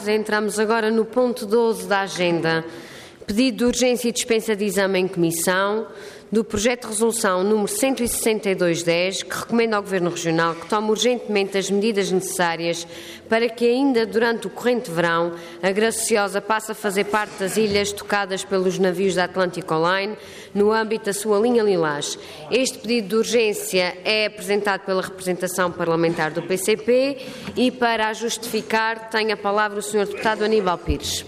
Entramos agora no ponto 12 da agenda. Pedido de urgência e dispensa de exame em comissão do projeto de resolução número 162/10, que recomenda ao Governo Regional que tome urgentemente as medidas necessárias para que ainda durante o corrente verão a Graciosa passe a fazer parte das ilhas tocadas pelos navios da Atlantic Line no âmbito da sua linha Lilás. Este pedido de urgência é apresentado pela representação parlamentar do PCP e, para a justificar, tem a palavra o Sr. Deputado Aníbal Pires.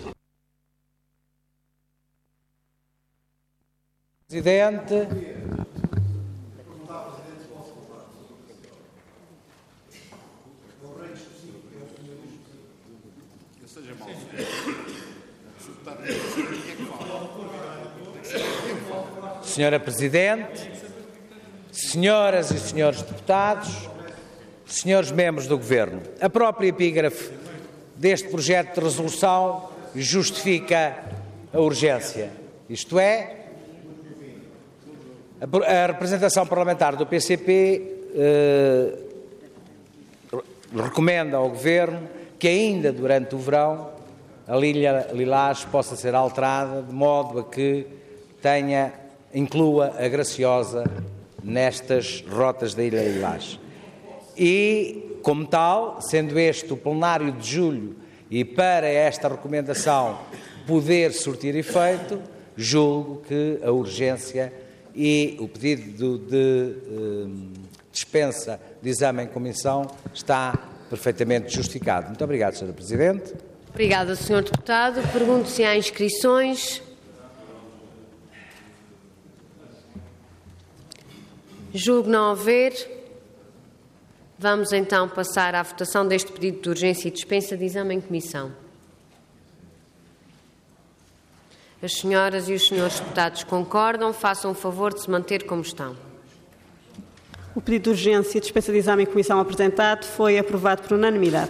Presidente, Senhora Presidente, senhoras e senhores deputados, senhores membros do Governo, a própria epígrafe deste projeto de resolução justifica a urgência, isto é, a representação parlamentar do PCP recomenda ao Governo que ainda durante o verão a linha Lilás possa ser alterada de modo a que inclua a Graciosa nestas rotas da ilha Lilás. E, como tal, sendo este o plenário de julho e para esta recomendação poder surtir efeito, julgo que a urgência e o pedido de dispensa de exame em comissão está perfeitamente justificado. Muito obrigado, Sra. Presidente. Obrigada, Sr. Deputado. Pergunto se há inscrições. Julgo não haver. Vamos então passar à votação deste pedido de urgência e dispensa de exame em comissão. As senhoras e os senhores deputados concordam, façam o favor de se manter como estão. O pedido de urgência e dispensa de exame em comissão apresentado foi aprovado por unanimidade.